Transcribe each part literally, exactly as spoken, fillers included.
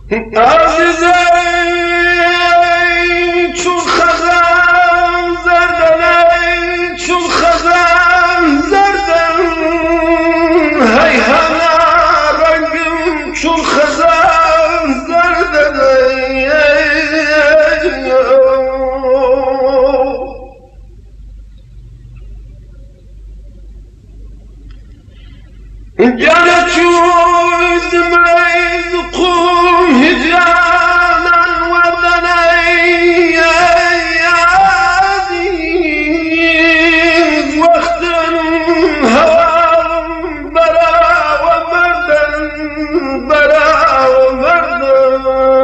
عزیزی چون خزان زردن چون خزان زردن هی همه رنگم چون خزان زردن جانا چود میز قوم هجانا وردنی عزیز وقتن هوام برا و مردن برا و مردن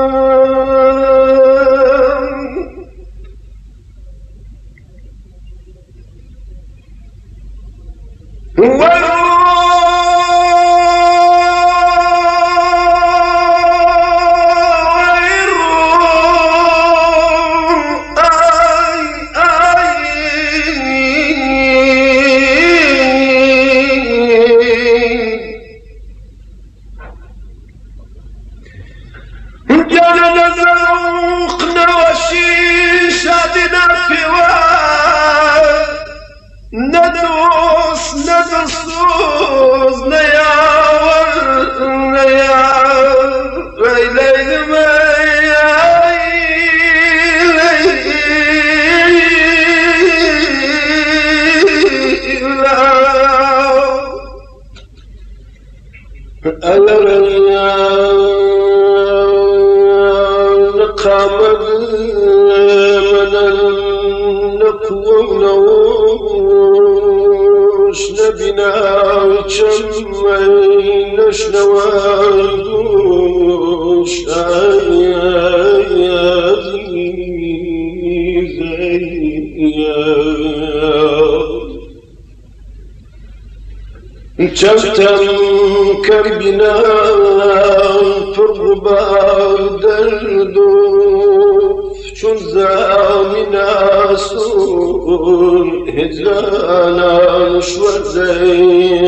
ندوس ندوس نياور نياور ليل ما نقامد من النقوم نبنا چمین نشنوادوش چمتم کربنا پربار دردوف چون زامنا سون هجرانا شوزي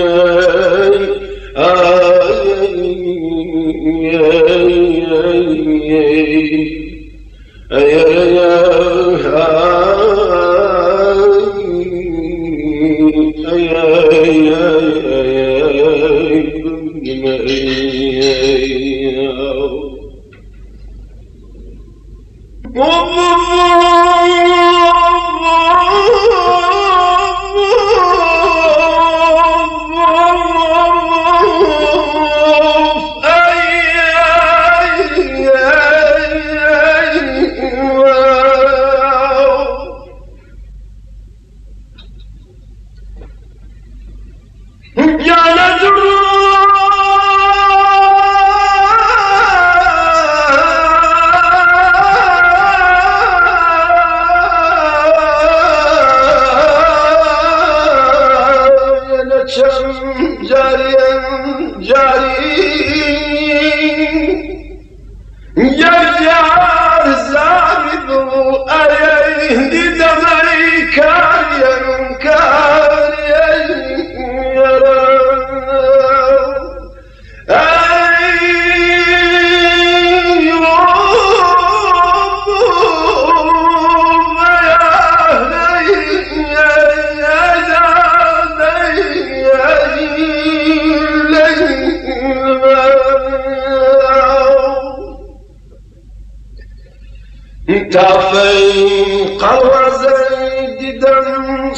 تافين قوازي ديدن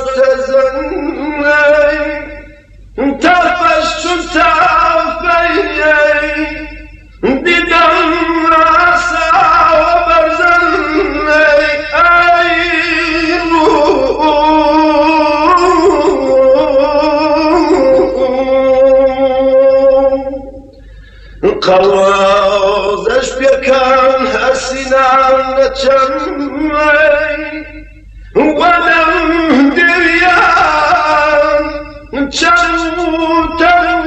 ستزني تافش شن تافي ديدن راسا وبرزني قوازش بيكان هسينان نتشمي ولم دريان نتشمو تنمي